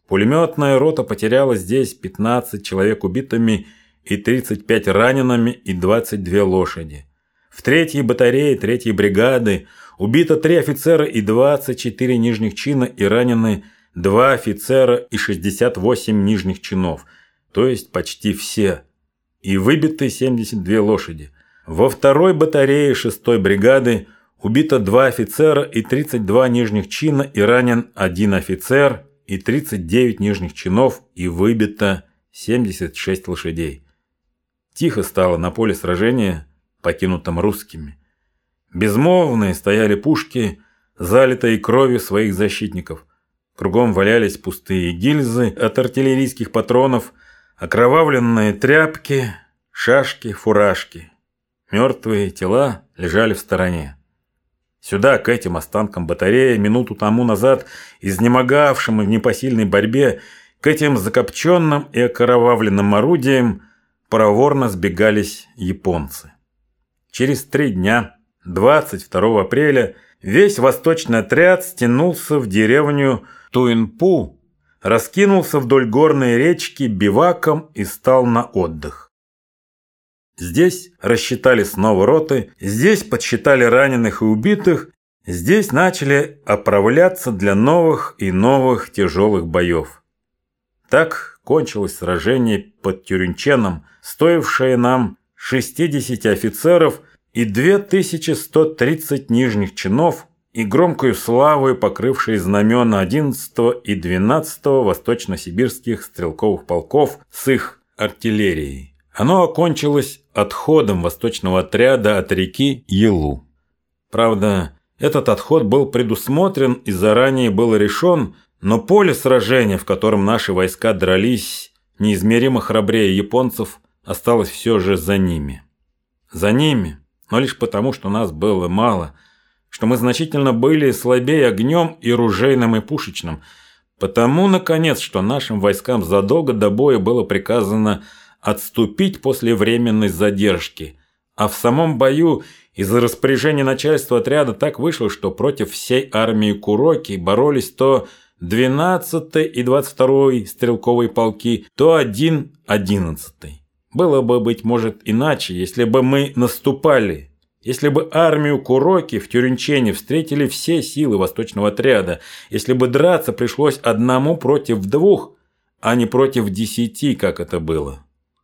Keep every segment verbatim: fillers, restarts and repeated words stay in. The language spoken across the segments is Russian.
Пулеметная рота потеряла здесь пятнадцать человек убитыми и тридцать пять ранеными и двадцать две лошади. В третьей батарее третьей бригады убито три офицера и двадцать четыре нижних чина и ранены два офицера и шестьдесят восемь нижних чинов, то есть почти все, и выбиты семьдесят две лошади. Во второй батарее шестой бригады убито два офицера и тридцать два нижних чина и ранен один офицер и тридцать девять нижних чинов и выбито семьдесят шесть лошадей. Тихо стало на поле сражения, покинутом русскими. Безмолвные стояли пушки, залитые кровью своих защитников. Кругом валялись пустые гильзы от артиллерийских патронов, окровавленные тряпки, шашки, фуражки. Мертвые тела лежали в стороне. Сюда, к этим останкам батареи, минуту тому назад, изнемогавшим в непосильной борьбе, к этим закопченным и окровавленным орудиям, проворно сбегались японцы. Через три дня, двадцать второго апреля, весь восточный отряд стянулся в деревню Туинпу, раскинулся вдоль горной речки биваком и стал на отдых. Здесь рассчитали снова роты, здесь подсчитали раненых и убитых, здесь начали оправляться для новых и новых тяжелых боев. Так кончилось сражение под Тюрюнченом, стоившее нам шестьдесят офицеров и две тысячи сто тридцать нижних чинов, и громкою славою покрывшие знамена одиннадцатого и двенадцатого восточно-сибирских стрелковых полков с их артиллерией. Оно окончилось отходом восточного отряда от реки Елу. Правда, этот отход был предусмотрен и заранее был решен, но поле сражения, в котором наши войска дрались неизмеримо храбрее японцев, осталось все же за ними. За ними, но лишь потому, что нас было мало, что мы значительно были слабее огнем и ружейным и пушечным, потому, наконец, что нашим войскам задолго до боя было приказано отступить после временной задержки, а в самом бою из-за распоряжения начальства отряда так вышло, что против всей армии Куроки боролись то двенадцатый и двадцать второй стрелковые полки, то один одиннадцатый. Было бы, быть может, иначе, если бы мы наступали, если бы армию Куроки в Тюрюнчене встретили все силы восточного отряда, если бы драться пришлось одному против двух, а не против десяти, как это было.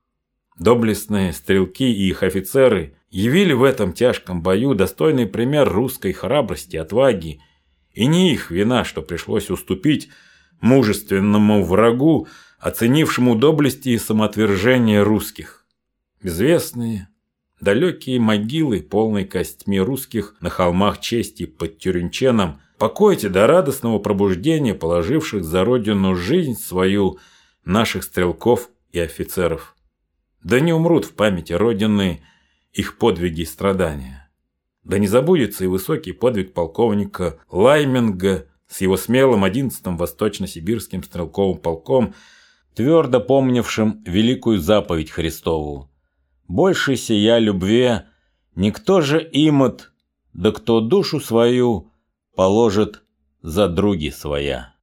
Доблестные стрелки и их офицеры явили в этом тяжком бою достойный пример русской храбрости и отваги, и не их вина, что пришлось уступить мужественному врагу, оценившему доблести и самоотвержение русских. Безвестные, далекие могилы, полные костьми русских на холмах чести под Тюрюнченом, покойте до радостного пробуждения положивших за родину жизнь свою наших стрелков и офицеров. Да не умрут в памяти Родины их подвиги и страдания. Да не забудется и высокий подвиг полковника Лайминга с его смелым одиннадцатым восточно-сибирским стрелковым полком, твердо помнившим великую заповедь Христову: «Больше сия любви, никто же имот, да кто душу свою положит за други своя».